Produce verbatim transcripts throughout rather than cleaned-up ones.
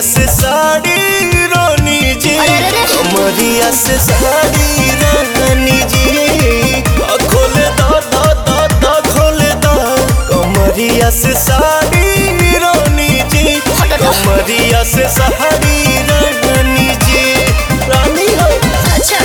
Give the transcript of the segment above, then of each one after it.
से साड़ी रानी जी, कमरिया से साड़ी रानी जी, खोले दा दा दा दा खोले दा, कमरिया से साड़ी रानी जी, कमरिया से साड़ी रानी जी, रानी हो। अच्छा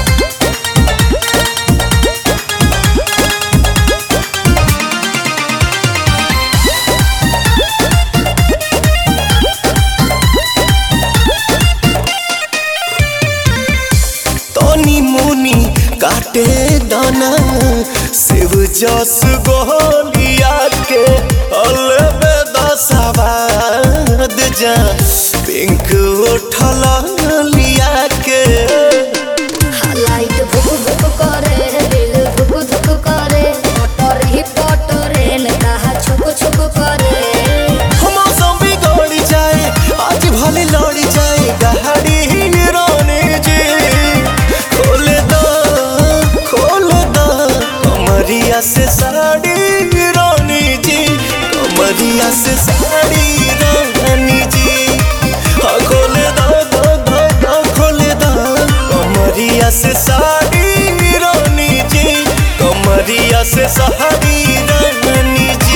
तनी मुनी काटे दाना शिव जस गोलिया के अलबे दसवाद जा पिंक उठल लिया के लाइट भुक भुक करे दिल धुक धुक करे पटर ही पटरे न कहा छुक छुक करे हम भी गड़ जाए आज भले लड़ जाए गाड़ी रानी जी, खोले दा खोले दा कमरिया से साड़ी रानी जी, कमरिया से साड़ी रानी जी, हाँ खोले दा दा दा दा खोले दा कमरिया से साड़ी रानी जी, कमरिया से साड़ी रानी जी।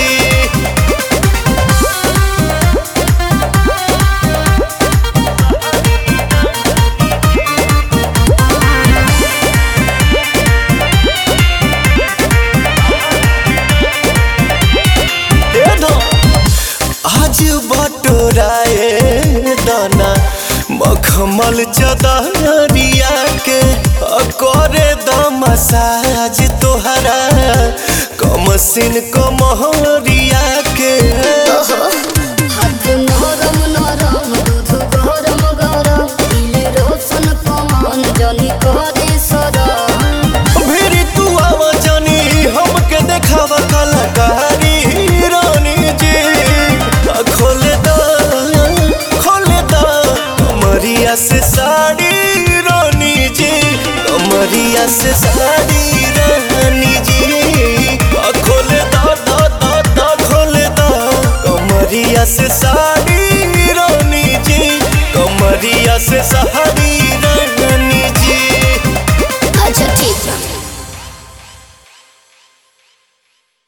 आज बटोराए दाना मखमल चदरिया के करे द मसाज तोहरा कमसिन कमहरिया के हाथ नरम नरम दूध गरम गरम दिल रोशन कमान जनी करे सरम फिर तू आवा जानी हमके देखावा कलाकारी रानी जी, खोले दा खोले दा कमरिया से साड़ी रानी जी, कमरिया से साड़ी रानी जी, खोले दा दा दा दा खोले दा कमरिया से साड़ी रानी जी, कमरिया से साड़ी रानी